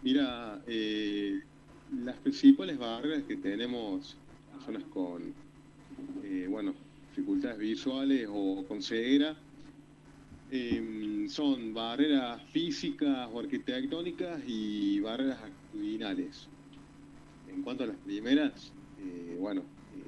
Mira, las principales barreras que tenemos personas con, bueno, dificultades visuales o con ceguera, son barreras físicas o arquitectónicas y barreras actitudinales. En cuanto a las primeras, bueno,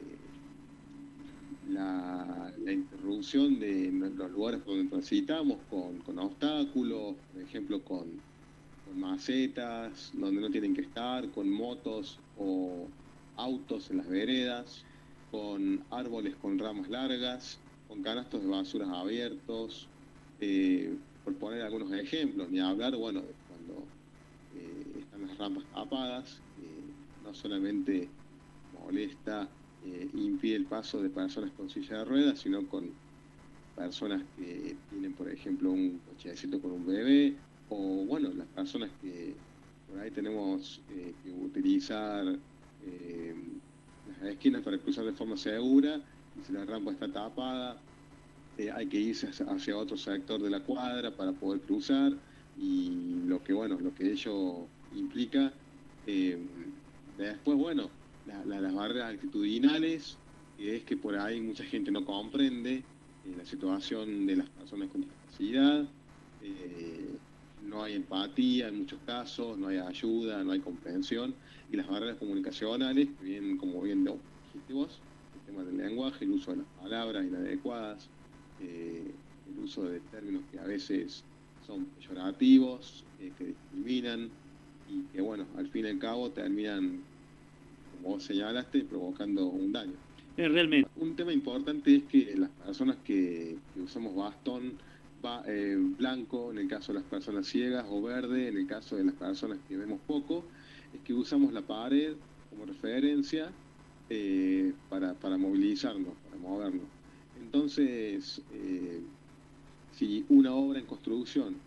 la interrupción de los lugares por donde transitamos con obstáculos, por ejemplo, con macetas, donde no tienen que estar, con motos o autos en las veredas, con árboles con ramas largas, con canastos de basuras abiertos, por poner algunos ejemplos, ni hablar, bueno, de cuando están las rampas tapadas, no solamente molesta, impide el paso de personas con silla de ruedas, sino con personas que tienen, por ejemplo, un cochecito con un bebé, o bueno, las personas que por ahí tenemos que utilizar eh, las esquinas para cruzar de forma segura, y si la rampa está tapada, hay que irse hacia otro sector de la cuadra para poder cruzar, y lo que, bueno, lo que ello implica. eh, Después, bueno, las barreras altitudinales, que es que por ahí mucha gente no comprende la situación de las personas con discapacidad, no hay empatía en muchos casos, no hay ayuda, no hay comprensión, y las barreras comunicacionales, que bien, como bien dijiste vos, el tema del lenguaje, el uso de las palabras inadecuadas, el uso de términos que a veces son peyorativos, que discriminan y que, bueno, al fin y al cabo terminan, como vos señalaste, provocando un daño. Realmente. Un tema importante es que las personas que usamos bastón blanco, en el caso de las personas ciegas, o verde, en el caso de las personas que vemos poco, es que usamos la pared como referencia para movilizarnos, para movernos. Entonces, si una obra en construcción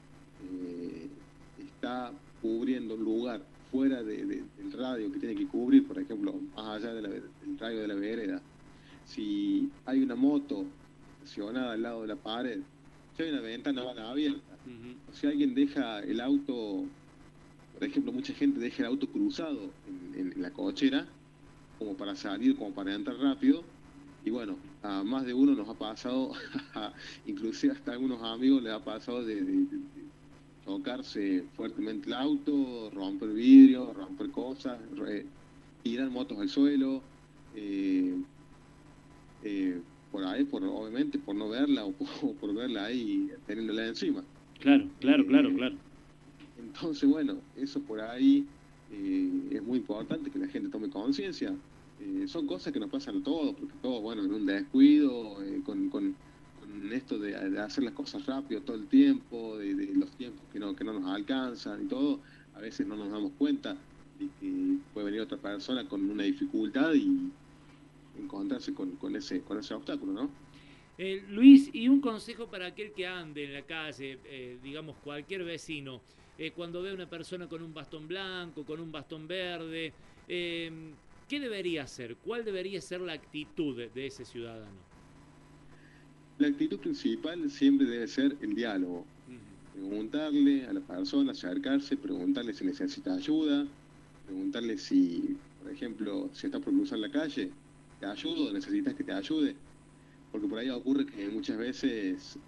está cubriendo un lugar fuera del radio que tiene que cubrir, por ejemplo, más allá del radio de la vereda, si hay una moto estacionada al lado de la pared, si hay una ventana abierta, Ujú. o si alguien deja el auto, por ejemplo, mucha gente deja el auto cruzado en la cochera, como para salir, como para entrar rápido, y bueno, a más de uno nos ha pasado, inclusive hasta a algunos amigos les ha pasado de chocarse fuertemente el auto, romper vidrio, romper cosas, tirar motos al suelo, eh, por ahí, obviamente por no verla o o por verla ahí teniéndola encima. Claro, claro, claro, Eh, claro. entonces, bueno, eso por ahí es muy importante que la gente tome conciencia. Son cosas que nos pasan a todos, porque todos, bueno, en un descuido, con esto de hacer las cosas rápido todo el tiempo, de los tiempos que no nos alcanzan y todo, a veces no nos damos cuenta de que puede venir otra persona con una dificultad y encontrarse con ese obstáculo, ¿no? Luis, y un consejo para aquel que ande en la calle, digamos cualquier vecino, cuando ve a una persona con un bastón blanco, con un bastón verde, ¿qué debería hacer? ¿Cuál debería ser la actitud de ese ciudadano? La actitud principal siempre debe ser el diálogo. Ujú. Preguntarle a la persona, acercarse, preguntarle si necesita ayuda, preguntarle si, por ejemplo, si está por cruzar la calle, ¿te ayudo? ¿Necesitas que te ayude? Porque por ahí ocurre que muchas veces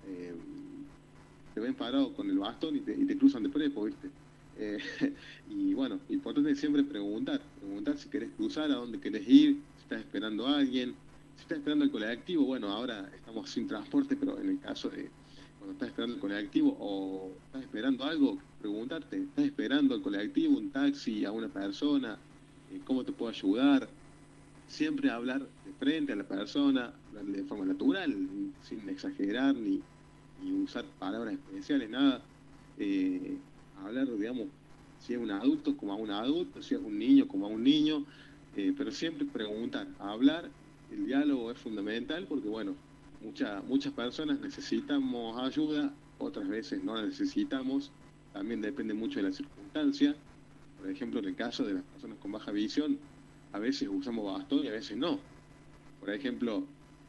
te ven parado con el bastón y te cruzan de prepo, ¿viste? Eh, y bueno, importante es siempre preguntar si querés cruzar, a dónde querés ir, si estás esperando a alguien, si estás esperando el colectivo, bueno, ahora estamos sin transporte, pero en el caso de cuando estás esperando el colectivo o estás esperando algo, preguntarte, ¿estás esperando el colectivo, un taxi, a una persona? ¿Cómo te puedo ayudar? Siempre hablar de frente a la persona, hablarle de forma natural, sin exagerar ni usar palabras especiales, nada. Hablar, digamos, si es un adulto como a un adulto, si es un niño como a un niño, pero siempre preguntar, hablar, el diálogo es fundamental porque, bueno, muchas personas necesitamos ayuda, otras veces no la necesitamos, también depende mucho de la circunstancia. Por ejemplo, en el caso de las personas con baja visión, a veces usamos bastón y a veces no. Por ejemplo,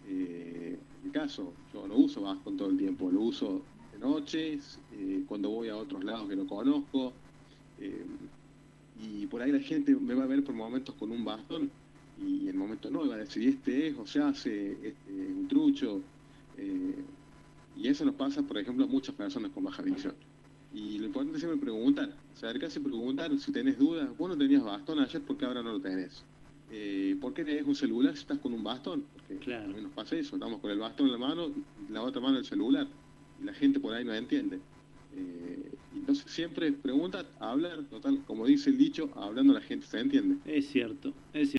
en mi caso, yo no uso bastón todo el tiempo, lo uso de noches, cuando voy a otros lados que no conozco. eh, por ahí la gente me va a ver por momentos con un bastón y en momentos no, va a decir, este es, o se hace, este es un trucho. eh, y eso nos pasa, por ejemplo, a muchas personas con baja visión. Y lo importante es siempre preguntar, acercarse y preguntar si tenés dudas. Vos no tenías bastón ayer, ¿por qué ahora no lo tenés? ¿Por qué tenés un celular si estás con un bastón? Porque Claro. también nos pasa eso, estamos con el bastón en la mano y la otra mano el celular. Y la gente por ahí no entiende. Entonces siempre pregunta, hablar, total, como dice el dicho, hablando la gente se entiende. Es cierto, es cierto.